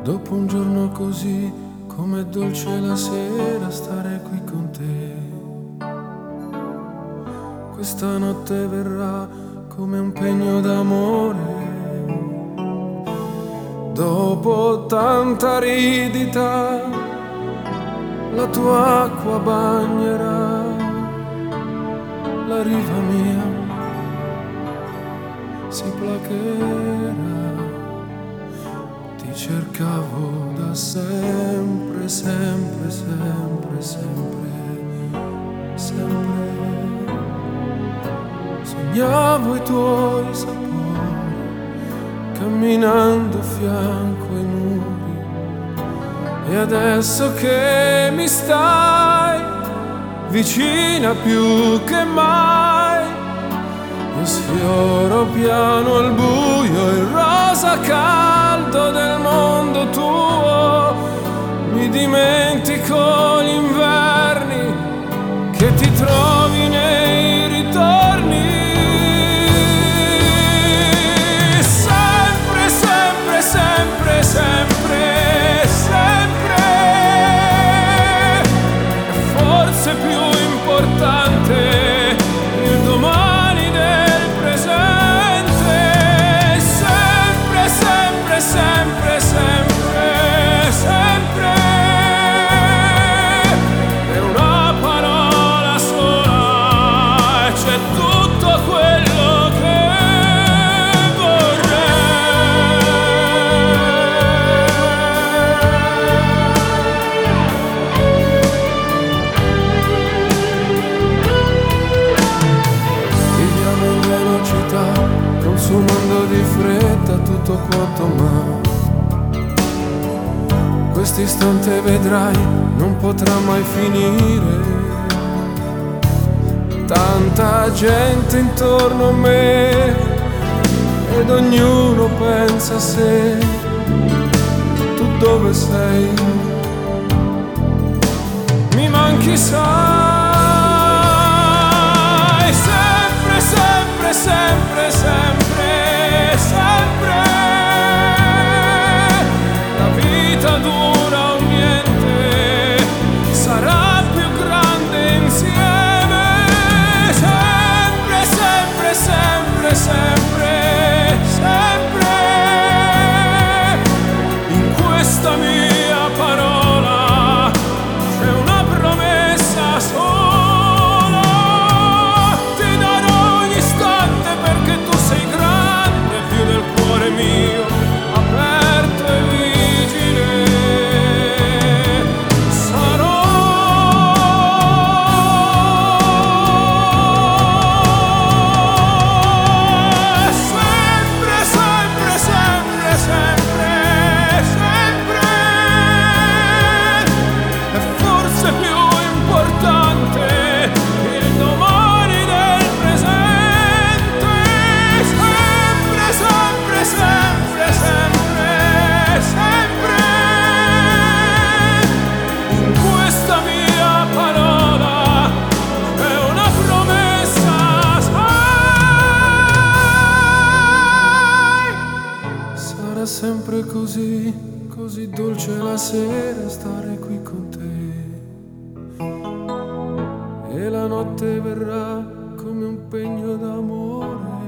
Dopo un giorno così, com'è dolce la sera stare qui con te. Questa notte verrà come un pegno d'amore. Dopo tanta aridità, la tua acqua bagnerà la riva mia, si placherà. Ti cercavo da sempre, sempre, sempre, sempre, sempre. Sognavo i tuoi sapori, camminando fianco ai muri. E adesso che mi stai vicina più che mai, io sfioro piano al buio il rosa caldo del mondo tuo. Mi dimentico gli inverni che ti trovi nei ritorni. Sempre, sempre, sempre, sempre, sempre. E forse più importante il domani del presente. Sempre, sempre, sempre, sempre, sempre. È una parola sola e c'è tutto quello che vorrei. Viviamo in velocità, consumando di fretta tutto quanto mai. Quest'istante vedrai non potrà mai finire. Tanta gente intorno a me ed ognuno pensa a sé. Tu dove sei? Mi manchi, sai. Sempre, sempre, sempre, sempre, sempre. La vita dura un niente, sarà più grande insieme. Sempre, sempre, sempre, sempre, sempre. In questa mia parola c'è una promessa sola. Ti darò ogni istante perché tu sei grande, più del cuore mio, aperto e vigile. Sarò sempre, sempre, sempre, sempre, sempre. E forse più importante il domani del presente. Sempre, sempre, sempre, sempre, sempre. In questa mia parola è una promessa, sai. Sarà sempre così, così dolce la sera stare qui con te. E la notte verrà come un pegno d'amore.